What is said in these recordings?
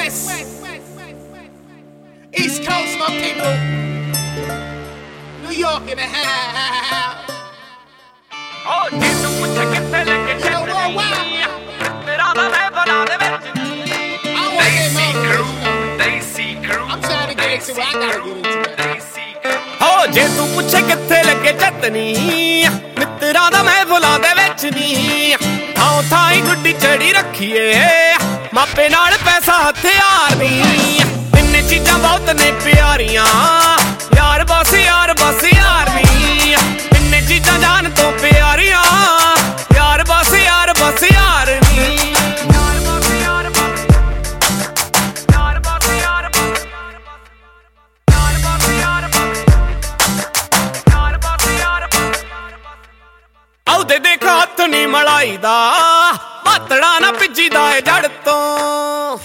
West, East Coast, my people. New York in the house. Oh, ਜੇ ਤੂੰ ਪੁੱਛੇ ਕਿੱਥੇ ਲੈ ਕੇ ਚੱਲਣੀ ਤੇਰਾ ਦਾ ਮੈਂ ਬਣਾ ਦੇ ਵਿੱਚ Desi crew I'm trying to get into it. I gotta get into it. Desi crew ਹੋ ਜੇ ਤੂੰ ਪੁੱਛੇ ਕਿੱਥੇ ਲੱਗੇ ਚਤਨੀ ਮਿੱਤਰਾਂ ਦਾ ਮੈਂ ਬੁਲਾ ਦੇ ਵਿੱਚ ਨੀ ਥਾਂ ਥਾਂ ਹੀ ਗੁੱਡੀ ਚੜੀ ਰੱਖੀਏ ਮਾਪੇ ਨਾਲ ਪੈਸਾ ਹਥਿਆਰ ਨੀ ਤਿੰਨੇ ਚੀਜ਼ਾਂ ਬਹੁਤ ਨੇ ਪਿਆਰੀਆਂ ਯਾਰ ਬਸ ਯਾਰ ਬਸ ਯਾਰ ਨੀ ਤਿੰਨੇ ਚੀਜ਼ਾਂ ਜਾਨ ਤੋਂ ਪਿਆਰੀਆਂ ਯਾਰ ਬਸ ਯਾਰ ਬਸ ਯਾਰ ਨੀ ਆਉਦੇ ਦੇਖ ਹੱਥ ਨੀ ਮਲਾਈ ਦਾ ਪਾਤੜਾ ਨਾ ਭਿੱਜੀਦਾ ਏ ਜੜ ਤੋਂ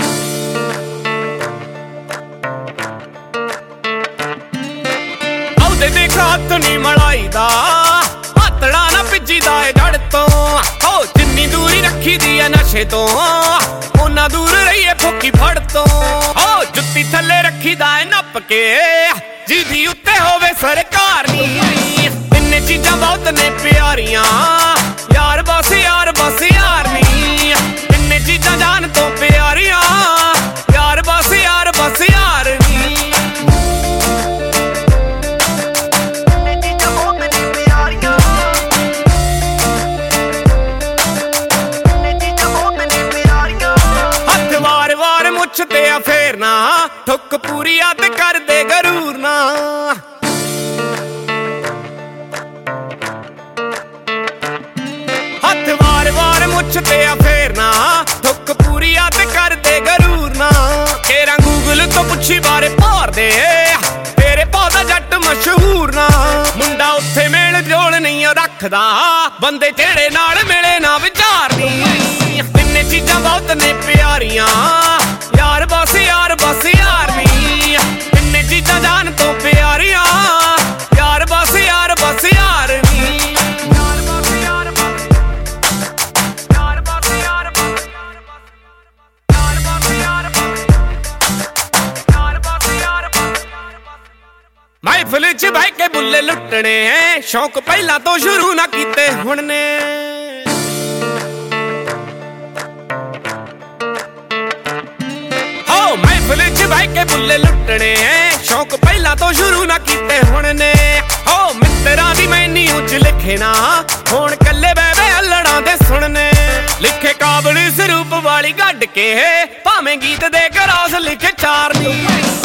ਆਉਦੇ ਦੇਖ ਹੱਥ ਨੀ ਮਲਾਈ ਦਾ ਪਾਤੜਾ ਨਾ ਭਿੱਜੀਦਾ ਏ ਜੜ ਤੋਂ ਹੋ ਜਿੰਨੀ ਦੂਰੀ ਰੱਖੀ ਦੀ ਐ ਨਸ਼ੇ ਤੋਂ ਉਹਨਾਂ ਦੂਰ ਰਹੀਏ ਫੋਕੀ ਫੜ ਤੋਂ ਹੋ ਜੁੱਤੀ ਥੱਲੇ ਰੱਖੀਦਾ ਏ ਨੱਪ ਕੇ ਜਿਹਦੀ ਉੱਤੇ ਹੋਵੇ ਸਰਕਾਰ ਨੀ ਤਿੰਨੇ ਚੀਜ਼ਾਂ ਬਹੁਤ ਨੇ ਪਿਆਰੀਆਂ ਯਾਰ ਬਸ ਯਾਰ ਬਸ ਯਾਰ ਨੀ ਤਿੰਨੇ ਚੀਜ਼ਾਂ ਜਾਨ ਤੋਂ ਪਿਆਰੀਆਂ ਯਾਰ ਬਸ ਯਾਰ ਬਸ ਯਾਰ ਨੀ ਤਿੰਨੇ ਚੀਜ਼ਾਂ ਬਹੁਤ ਨੇ ਪਿਆਰੀਆਂ ਤਿੰਨੇ ਚੀਜ਼ਾਂ ਬਹੁਤ ਨੇ ਪਿਆਰੀਆਂ ਹੱਥ ਵਾਰ ਵਾਰ ਮੁੱਛ ਤੇ ਆ ਫੇਰਨਾ ਠੁੱਕ ਪੂਰੀ ਆ ਤੇ ਕਰਦੇ ਗਰੂਰ ਨਾ ਹੱਥ ਵਾਰ ਵਾਰ ਮੁੱਛ ਤੇ ਆ ਫੇਰਨਾ ਠੁੱਕ ਪੂਰੀ ਆ ਤੇ ਕਰਦੇ ਗਰੂਰ ਨਾ ਕੇਰਾਂ ਗੂਗਲ ਤੋਂ ਪੁੱਛੀ ਬਾਰੇ ਭਾਰਦੇ ਤੇਰੇ ਪੌਦਾ ਜੱਟ ਮਸ਼ਹੂਰ ਨਾ ਮੁੰਡਾ ਉੱਥੇ ਮੇਲ ਜੋਲ ਨਹੀਂ ਰੱਖਦਾ ਬੰਦੇ ਜਿਹੜੇ ਨਾਲ ਮਿਲੇ ਨਾ ਵਿਚਾਰਨੀ ਤਿੰਨੇ ਚੀਜ਼ਾਂ ਬਹੁਤ ਨੇ ਪਿਆਰੀਆਂ ਯਾਰ ਬਸ ਯਾਰ ਬਸ ਯਾਰ ਨੀ ਤਿੰਨੇ ਚੀਜ਼ਾਂ ਜਾਨ ਤੋਂ ਪਿਆਰੀਆਂ ਯਾਰ ਬਸ ਯਾਰ ਬਸ ਯਾਰ ਨੀ ਮਹਿਫਿਲ ਚ ਬਹਿ ਕੇ ਬੁੱਲੇ ਲੁੱਟਣੇ ਸ਼ੌਂਕ ਪਹਿਲਾਂ ਤੋਂ ਸ਼ੁਰੂ ਨਾ ਕੀਤੇ ਹੁਣ ਨੇ ਹੋ ਮਹਿਫਿਲ ਚ ਬਹਿ ਕੇ ਬੁੱਲੇ ਲੁੱਟਣੇ ਸ਼ੌਂਕ ਪਹਿਲਾਂ ਤੋਂ ਸ਼ੁਰੂ ਨਾ ਕੀਤੇ ਹੁਣ ਨੇ ਹੋ ਮਿੱਤਰਾਂ ਦੀ ਮੈਨੀ ਉੱਚ ਲਿਖੇ ਨਾ ਹੁਣ ਕੱਲੇ ਬਹਿ ਹੱਲੜਾਂ ਦੇ ਸੁਣਨੇ ਲਿਖੇ ਕਾਬਲ ਸਰੂਪ ਵਾਲੀ ਗੱਡ ਕੇ ਭਾਵੇਂ ਗੀਤ ਦੇ ਗਰਾਸ ਲਿਖੇ ਚਾਰਨੀ